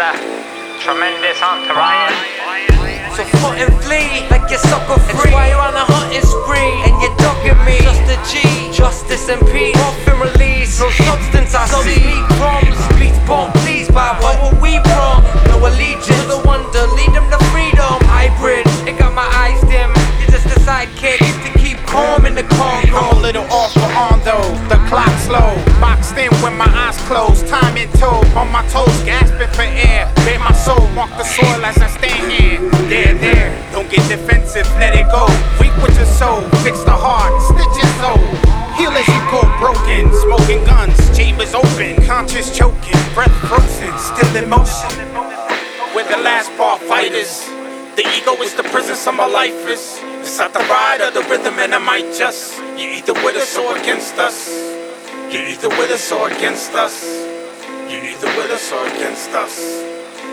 Tremendous entourage. So foot and flee like you're sucker free. That's why you're on a hunting spree and you're dogging me. Just a G, justice and peace. Off and release, no substance I see. Beat crumbs, beats bomb, please. By what were we from? No allegiance to the wonder, lead them to freedom. Hybrid, it got my eyes dim. You're just a sidekick to keep calm in the Congo. I'm a little off but on though, the clock's low. Boxed in with my eyes closed, time in tow. On my toes, gasping for air. Bare my soul, walk the soil as I stand here. There, don't get defensive, let it go. Weak with your soul, fix the heart, stitch your soul. Heal as you go broken, smoking guns, chambers open. Conscious choking, breath frozen, still in motion. We're the last bar fighters. The ego is the prison, some of life is. It's not the ride or the rhythm, and I might just. You're either with us or against us. You're either with us or against us. You're either with us or against us.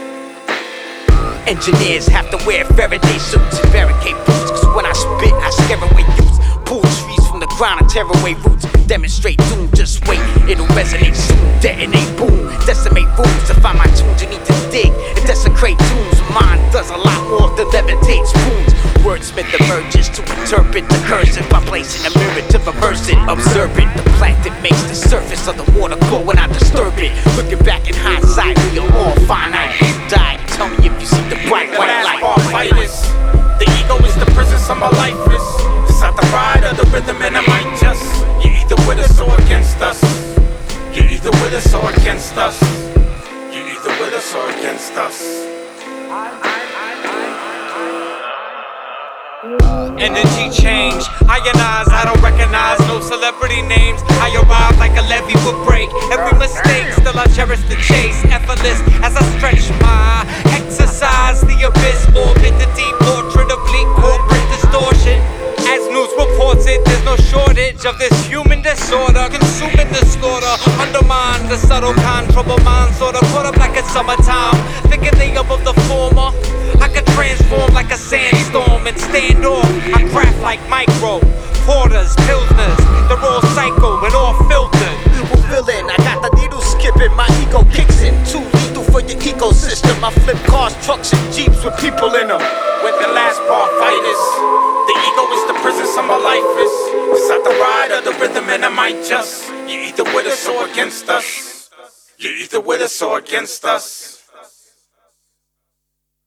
Engineers have to wear Faraday suits and barricade boots, cause when I spit, I scare away youths. Pull trees from the ground and tear away roots. Demonstrate doom, just wait, it'll resonate soon. Detonate, boom, decimate rooms. To find my tunes, you need to dig and desecrate tunes. Mine does a lot more than levitate spoons. Wordsmith emerges to interpret the cursive by placing a mirror to reverse it. Observant, the plant that makes the surface of the water glow when I disturb it. Looking back in hindsight, we are all finite. You die, tell me if you see the bright white light. Fighters. The ego is the prison, some of life is. It's not the ride or the rhythm, and I might just. You're either with us or against us. You're either with us or against us. You're either with us or against us. Energy change, ionize, I don't recognize no celebrity names. I arrive like a levee would break every mistake, still I cherish the chase. Effortless as I stretch my exercise, the abyss orbit, the deep portrait of bleak corporate distortion. As news reports it, there's no shortage of this human disorder, consuming the slaughter, undermine the subtle kind, trouble mind, sorta caught up like it's summertime, thinking they above the former. I could transform like a sandstorm and stand off. I craft like micro porters, pilsners. They're all psycho and all filtered. Evil villain, I got the needle skipping. My ego kicks in, too lethal for your ecosystem. I flip cars, trucks, and jeeps with people in them. We're the last bar fighters. The ego is the prison, some of life is. It's not the ride or the rhythm, and I might just. You're either with us or against us. You're either with us or against us.